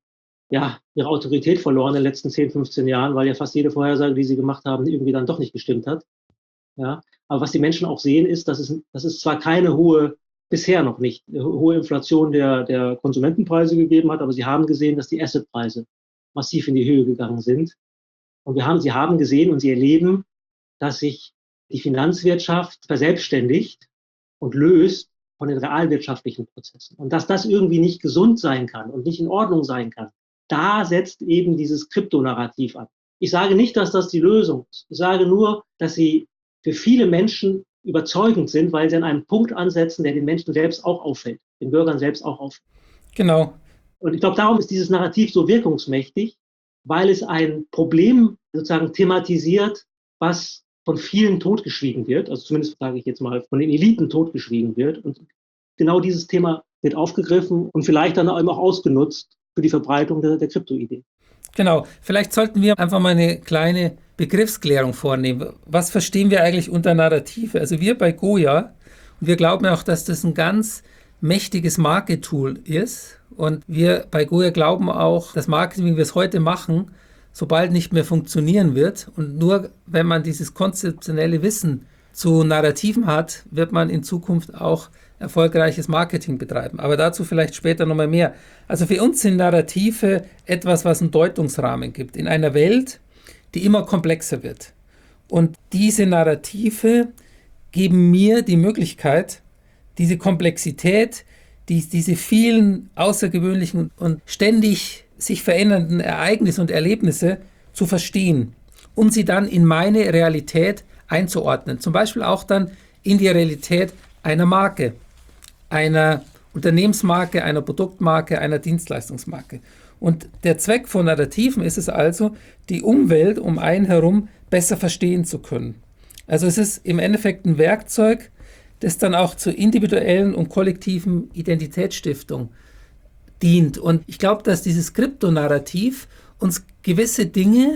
Autorität verloren in den letzten 10, 15 Jahren, weil ja fast jede Vorhersage, die sie gemacht haben, irgendwie dann doch nicht gestimmt hat. Ja, aber was die Menschen auch sehen, ist, dass es zwar keine bisher noch nicht, hohe Inflation der Konsumentenpreise gegeben hat, aber sie haben gesehen, dass die Assetpreise massiv in die Höhe gegangen sind. Und sie haben gesehen und sie erleben, dass sich die Finanzwirtschaft verselbstständigt und löst von den realwirtschaftlichen Prozessen. Und dass das irgendwie nicht gesund sein kann und nicht in Ordnung sein kann, da setzt eben dieses Kryptonarrativ an. Ich sage nicht, dass das die Lösung ist. Ich sage nur, dass sie für viele Menschen überzeugend sind, weil sie an einem Punkt ansetzen, der den Menschen selbst auch auffällt, den Bürgern selbst auch auffällt. Genau. Und ich glaube, darum ist dieses Narrativ so wirkungsmächtig, weil es ein Problem sozusagen thematisiert, was von vielen totgeschwiegen wird, also zumindest sage ich jetzt mal, von den Eliten totgeschwiegen wird. Und genau dieses Thema wird aufgegriffen und vielleicht dann eben auch ausgenutzt für die Verbreitung der Kryptoidee. Genau, vielleicht sollten wir einfach mal eine kleine Begriffsklärung vornehmen. Was verstehen wir eigentlich unter Narrative? Also wir bei Goya, und wir glauben auch, dass das ein ganz mächtiges Marketing-Tool ist. Und wir bei Goya glauben auch, dass Marketing, wie wir es heute machen, sobald nicht mehr funktionieren wird. Und nur wenn man dieses konzeptionelle Wissen zu Narrativen hat, wird man in Zukunft auch erfolgreiches Marketing betreiben. Aber dazu vielleicht später nochmal mehr. Also für uns sind Narrative etwas, was einen Deutungsrahmen gibt in einer Welt, die immer komplexer wird. Und diese Narrative geben mir die Möglichkeit, diese Komplexität, diese vielen außergewöhnlichen und ständig sich verändernden Ereignisse und Erlebnisse zu verstehen und sie dann in meine Realität einzuordnen. Zum Beispiel auch dann in die Realität einer Marke, einer Unternehmensmarke, einer Produktmarke, einer Dienstleistungsmarke. Und der Zweck von Narrativen ist es also, die Umwelt um einen herum besser verstehen zu können. Also es ist im Endeffekt ein Werkzeug, das dann auch zur individuellen und kollektiven Identitätsstiftung dient. Und ich glaube, dass dieses Kryptonarrativ uns gewisse Dinge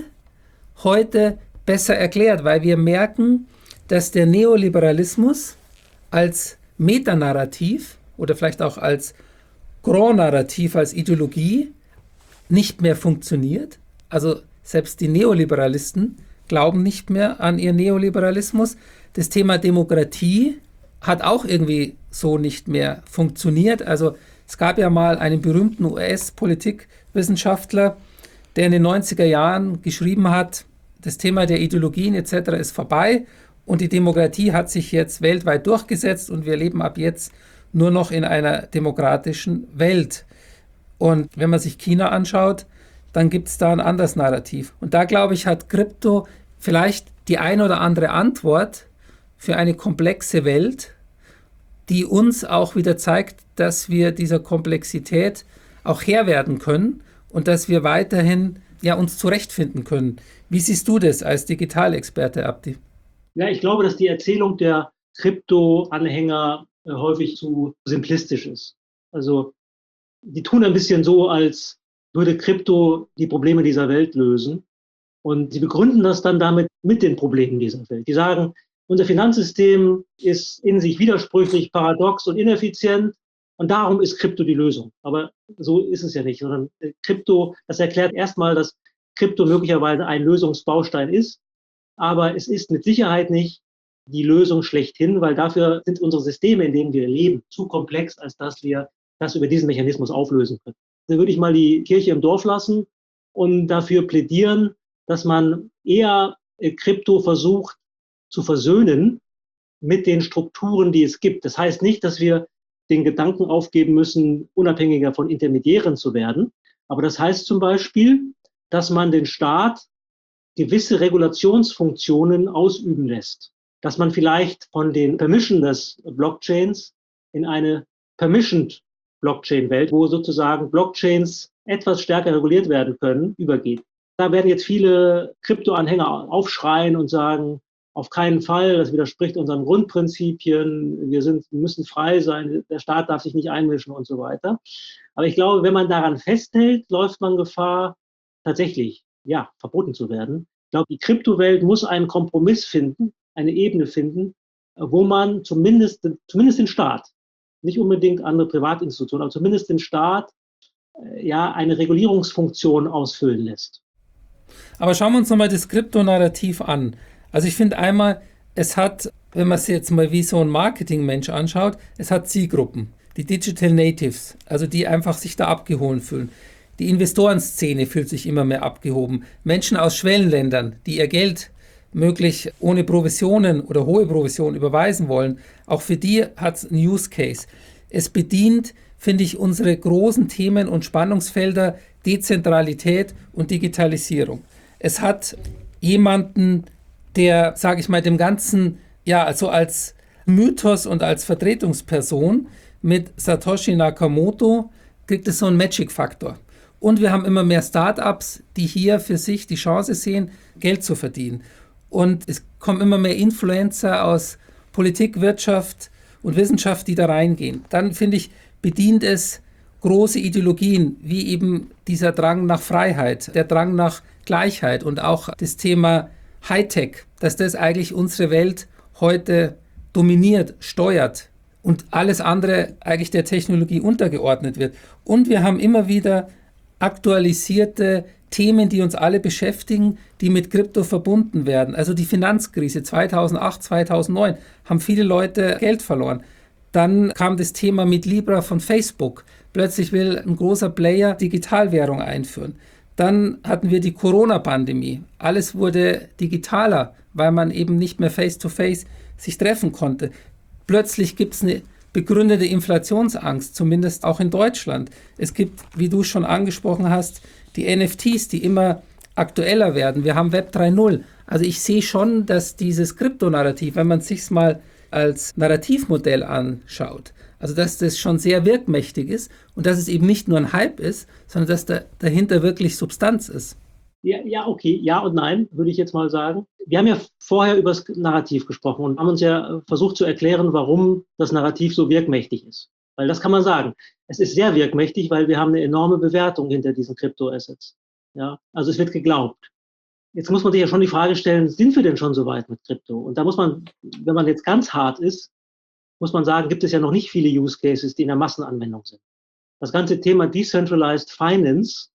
heute besser erklärt, weil wir merken, dass der Neoliberalismus als Metanarrativ oder vielleicht auch als Grand-Narrativ, als Ideologie nicht mehr funktioniert. Also selbst die Neoliberalisten glauben nicht mehr an ihren Neoliberalismus. Das Thema Demokratie hat auch irgendwie so nicht mehr funktioniert. Also es gab ja mal einen berühmten US-Politikwissenschaftler, der in den 90er Jahren geschrieben hat, das Thema der Ideologien etc. ist vorbei und die Demokratie hat sich jetzt weltweit durchgesetzt und wir leben ab jetzt nur noch in einer demokratischen Welt. Und wenn man sich China anschaut, dann gibt es da ein anderes Narrativ. Und da, glaube ich, hat Krypto vielleicht die ein oder andere Antwort für eine komplexe Welt, die uns auch wieder zeigt, dass wir dieser Komplexität auch Herr werden können und dass wir weiterhin uns zurechtfinden können. Wie siehst du das als Digitalexperte, Abdi? Ja, ich glaube, dass die Erzählung der Krypto-Anhänger häufig zu simplistisch ist. Also die tun ein bisschen so, als würde Krypto die Probleme dieser Welt lösen. Und sie begründen das dann damit mit den Problemen dieser Welt. Die sagen, unser Finanzsystem ist in sich widersprüchlich, paradox und ineffizient. Und darum ist Krypto die Lösung. Aber so ist es ja nicht, sondern Krypto, das erklärt erstmal, dass Krypto möglicherweise ein Lösungsbaustein ist. Aber es ist mit Sicherheit nicht die Lösung schlechthin, weil dafür sind unsere Systeme, in denen wir leben, zu komplex, als dass wir das über diesen Mechanismus auflösen können. Da würde ich mal die Kirche im Dorf lassen und dafür plädieren, dass man eher Krypto versucht zu versöhnen mit den Strukturen, die es gibt. Das heißt nicht, dass wir den Gedanken aufgeben müssen, unabhängiger von Intermediären zu werden. Aber das heißt zum Beispiel, dass man den Staat gewisse Regulationsfunktionen ausüben lässt. Dass man vielleicht von den Permissionless Blockchains in eine Permissioned Blockchain-Welt, wo sozusagen Blockchains etwas stärker reguliert werden können, übergeht. Da werden jetzt viele Krypto-Anhänger aufschreien und sagen, auf keinen Fall, das widerspricht unseren Grundprinzipien, wir müssen frei sein, der Staat darf sich nicht einmischen und so weiter. Aber ich glaube, wenn man daran festhält, läuft man Gefahr, tatsächlich, verboten zu werden. Ich glaube, die Kryptowelt muss einen Kompromiss finden, eine Ebene finden, wo man zumindest den Staat, nicht unbedingt andere Privatinstitutionen, aber zumindest den Staat, eine Regulierungsfunktion ausfüllen lässt. Aber schauen wir uns nochmal das Kryptonarrativ an. Also ich finde einmal, es hat, wenn man es jetzt mal wie so ein Marketingmensch anschaut, es hat Zielgruppen, die Digital Natives, also die einfach sich da abgeholt fühlen. Die Investorenszene fühlt sich immer mehr abgehoben. Menschen aus Schwellenländern, die ihr Geld möglich ohne Provisionen oder hohe Provisionen überweisen wollen, auch für die hat es einen Use Case. Es bedient, finde ich, unsere großen Themen und Spannungsfelder Dezentralität und Digitalisierung. Es hat jemanden, der, sage ich mal, dem Ganzen, also als Mythos und als Vertretungsperson mit Satoshi Nakamoto kriegt es so einen Magic-Faktor. Und wir haben immer mehr Startups, die hier für sich die Chance sehen, Geld zu verdienen. Und es kommen immer mehr Influencer aus Politik, Wirtschaft und Wissenschaft, die da reingehen. Dann, finde ich, bedient es große Ideologien, wie eben dieser Drang nach Freiheit, der Drang nach Gleichheit und auch das Thema Hightech, dass das eigentlich unsere Welt heute dominiert, steuert und alles andere eigentlich der Technologie untergeordnet wird. Und wir haben immer wieder aktualisierte Themen, die uns alle beschäftigen, die mit Krypto verbunden werden. Also die Finanzkrise 2008, 2009 haben viele Leute Geld verloren. Dann kam das Thema mit Libra von Facebook. Plötzlich will ein großer Player Digitalwährung einführen. Dann hatten wir die Corona-Pandemie. Alles wurde digitaler, weil man eben nicht mehr face-to-face sich treffen konnte. Plötzlich gibt es eine begründete Inflationsangst, zumindest auch in Deutschland. Es gibt, wie du schon angesprochen hast, die NFTs, die immer aktueller werden. Wir haben Web 3.0. Also ich sehe schon, dass dieses Kryptonarrativ, wenn man es sich mal als Narrativmodell anschaut, also dass das schon sehr wirkmächtig ist und dass es eben nicht nur ein Hype ist, sondern dass dahinter wirklich Substanz ist. Ja, okay, ja und nein, würde ich jetzt mal sagen. Wir haben ja vorher über das Narrativ gesprochen und haben uns ja versucht zu erklären, warum das Narrativ so wirkmächtig ist. Weil das kann man sagen. Es ist sehr wirkmächtig, weil wir haben eine enorme Bewertung hinter diesen Kryptoassets. Ja, also es wird geglaubt. Jetzt muss man sich ja schon die Frage stellen, sind wir denn schon so weit mit Krypto? Und da muss man, wenn man jetzt ganz hart ist, muss man sagen, gibt es ja noch nicht viele Use Cases, die in der Massenanwendung sind. Das ganze Thema Decentralized Finance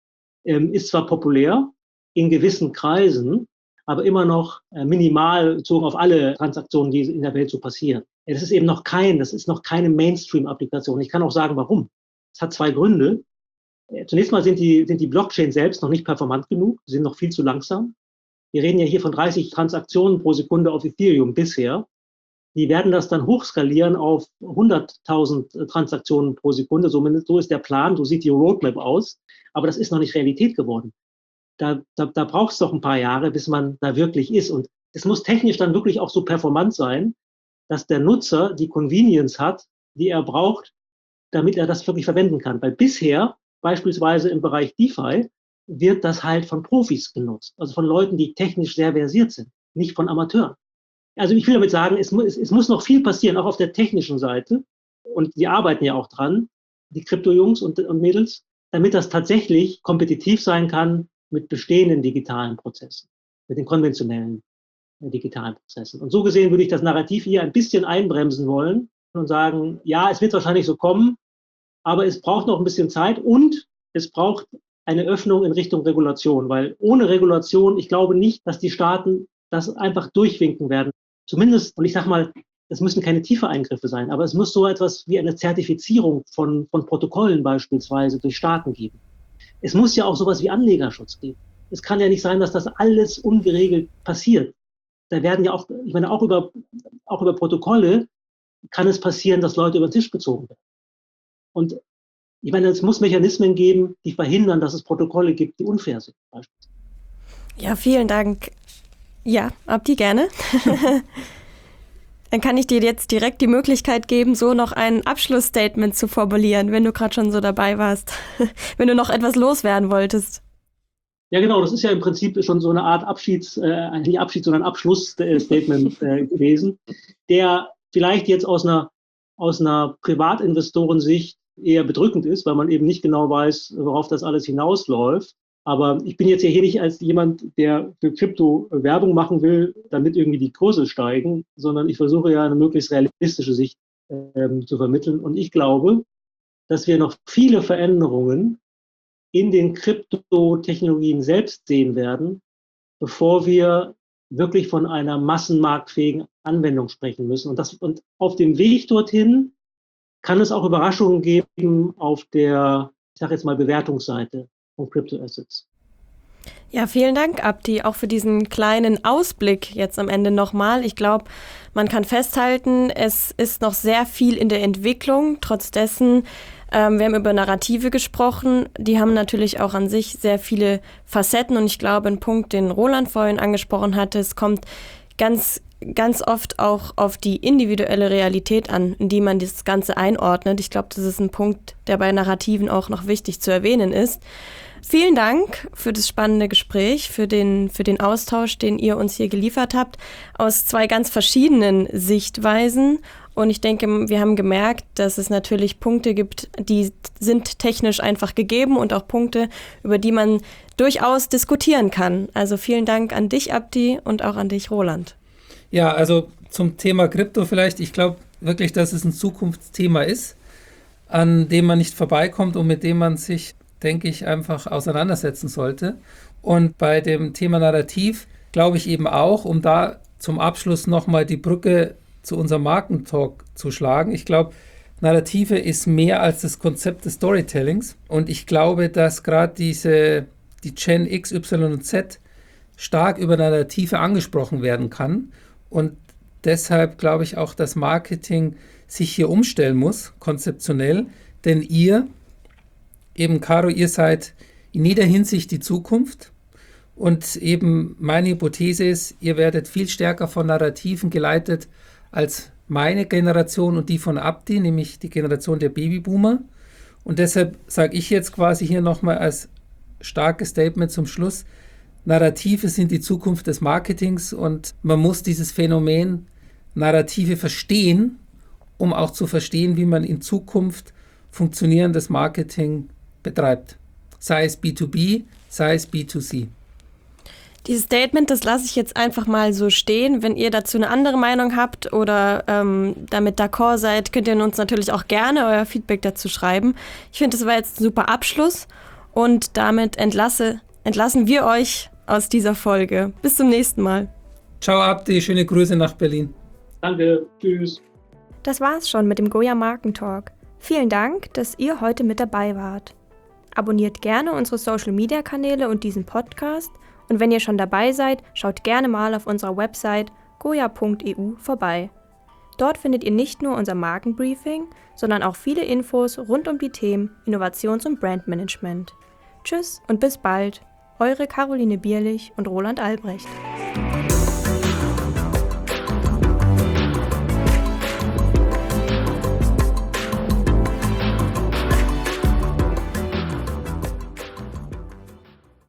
ist zwar populär in gewissen Kreisen, aber immer noch minimal bezogen auf alle Transaktionen, die in der Welt so passieren. Das ist noch keine Mainstream-Applikation. Ich kann auch sagen, warum. Es hat zwei Gründe. Zunächst mal sind die Blockchains selbst noch nicht performant genug, sie sind noch viel zu langsam. Wir reden ja hier von 30 Transaktionen pro Sekunde auf Ethereum bisher. Die werden das dann hochskalieren auf 100.000 Transaktionen pro Sekunde. So ist der Plan, so sieht die Roadmap aus. Aber das ist noch nicht Realität geworden. Da braucht es doch ein paar Jahre, bis man da wirklich ist. Und es muss technisch dann wirklich auch so performant sein, dass der Nutzer die Convenience hat, die er braucht, damit er das wirklich verwenden kann. Weil bisher, beispielsweise im Bereich DeFi, wird das halt von Profis genutzt. Also von Leuten, die technisch sehr versiert sind, nicht von Amateuren. Also ich will damit sagen, es muss noch viel passieren, auch auf der technischen Seite. Und die arbeiten ja auch dran, die Krypto-Jungs und Mädels, damit das tatsächlich kompetitiv sein kann mit bestehenden digitalen Prozessen, mit den konventionellen digitalen Prozessen. Und so gesehen würde ich das Narrativ hier ein bisschen einbremsen wollen und sagen, ja, es wird wahrscheinlich so kommen, aber es braucht noch ein bisschen Zeit und es braucht eine Öffnung in Richtung Regulation, weil ohne Regulation, ich glaube nicht, dass die Staaten das einfach durchwinken werden. Zumindest, und ich sage mal, das müssen keine tiefe Eingriffe sein, aber es muss so etwas wie eine Zertifizierung von Protokollen beispielsweise durch Staaten geben. Es muss ja auch sowas wie Anlegerschutz geben. Es kann ja nicht sein, dass das alles ungeregelt passiert. Da werden ja auch, ich meine, auch über Protokolle kann es passieren, dass Leute über den Tisch gezogen werden. Und ich meine, es muss Mechanismen geben, die verhindern, dass es Protokolle gibt, die unfair sind. Beispielsweise. Ja, vielen Dank. Ja, Abdi, gerne. Dann kann ich dir jetzt direkt die Möglichkeit geben, so noch ein Abschlussstatement zu formulieren, wenn du gerade schon so dabei warst, wenn du noch etwas loswerden wolltest. Ja, genau, das ist ja im Prinzip schon so eine Art nicht Abschied, sondern Abschlussstatement gewesen, der vielleicht jetzt aus einer Privatinvestorensicht eher bedrückend ist, weil man eben nicht genau weiß, worauf das alles hinausläuft. Aber ich bin jetzt ja hier nicht als jemand, der für Krypto Werbung machen will, damit irgendwie die Kurse steigen, sondern ich versuche ja eine möglichst realistische Sicht zu vermitteln. Und ich glaube, dass wir noch viele Veränderungen in den Kryptotechnologien selbst sehen werden, bevor wir wirklich von einer massenmarktfähigen Anwendung sprechen müssen. Und auf dem Weg dorthin kann es auch Überraschungen geben auf der, ich sage jetzt mal, Bewertungsseite von Crypto-Assets. Ja, vielen Dank, Abdi, auch für diesen kleinen Ausblick jetzt am Ende nochmal. Ich glaube, man kann festhalten, es ist noch sehr viel in der Entwicklung. Trotz dessen, wir haben über Narrative gesprochen. Die haben natürlich auch an sich sehr viele Facetten. Und ich glaube, ein Punkt, den Roland vorhin angesprochen hatte, es kommt ganz oft auch auf die individuelle Realität an, in die man das Ganze einordnet. Ich glaube, das ist ein Punkt, der bei Narrativen auch noch wichtig zu erwähnen ist. Vielen Dank für das spannende Gespräch, für den Austausch, den ihr uns hier geliefert habt, aus zwei ganz verschiedenen Sichtweisen. Und ich denke, wir haben gemerkt, dass es natürlich Punkte gibt, die sind technisch einfach gegeben und auch Punkte, über die man durchaus diskutieren kann. Also vielen Dank an dich, Abdi, und auch an dich, Roland. Ja, also zum Thema Krypto vielleicht. Ich glaube wirklich, dass es ein Zukunftsthema ist, an dem man nicht vorbeikommt und mit dem man sich, denke ich, einfach auseinandersetzen sollte. Und bei dem Thema Narrativ glaube ich eben auch, um da zum Abschluss nochmal die Brücke zu unserem Markentalk zu schlagen. Ich glaube, Narrative ist mehr als das Konzept des Storytellings. Und ich glaube, dass gerade die Gen X, Y und Z stark über Narrative angesprochen werden kann. Und deshalb glaube ich auch, dass Marketing sich hier umstellen muss, konzeptionell. Denn ihr, eben Caro, ihr seid in jeder Hinsicht die Zukunft. Und eben meine Hypothese ist, ihr werdet viel stärker von Narrativen geleitet als meine Generation und die von Abdi, nämlich die Generation der Babyboomer. Und deshalb sage ich jetzt quasi hier nochmal als starkes Statement zum Schluss, Narrative sind die Zukunft des Marketings und man muss dieses Phänomen Narrative verstehen, um auch zu verstehen, wie man in Zukunft funktionierendes Marketing betreibt. Sei es B2B, sei es B2C. Dieses Statement, das lasse ich jetzt einfach mal so stehen. Wenn ihr dazu eine andere Meinung habt oder damit d'accord seid, könnt ihr uns natürlich auch gerne euer Feedback dazu schreiben. Ich finde, das war jetzt ein super Abschluss und damit entlassen wir euch aus dieser Folge. Bis zum nächsten Mal. Ciao Abdi, schöne Grüße nach Berlin. Danke, tschüss. Das war's schon mit dem Goya Markentalk. Vielen Dank, dass ihr heute mit dabei wart. Abonniert gerne unsere Social-Media-Kanäle und diesen Podcast. Und wenn ihr schon dabei seid, schaut gerne mal auf unserer Website goya.eu vorbei. Dort findet ihr nicht nur unser Markenbriefing, sondern auch viele Infos rund um die Themen Innovations- und Brandmanagement. Tschüss und bis bald, eure Caroline Bierlich und Roland Albrecht.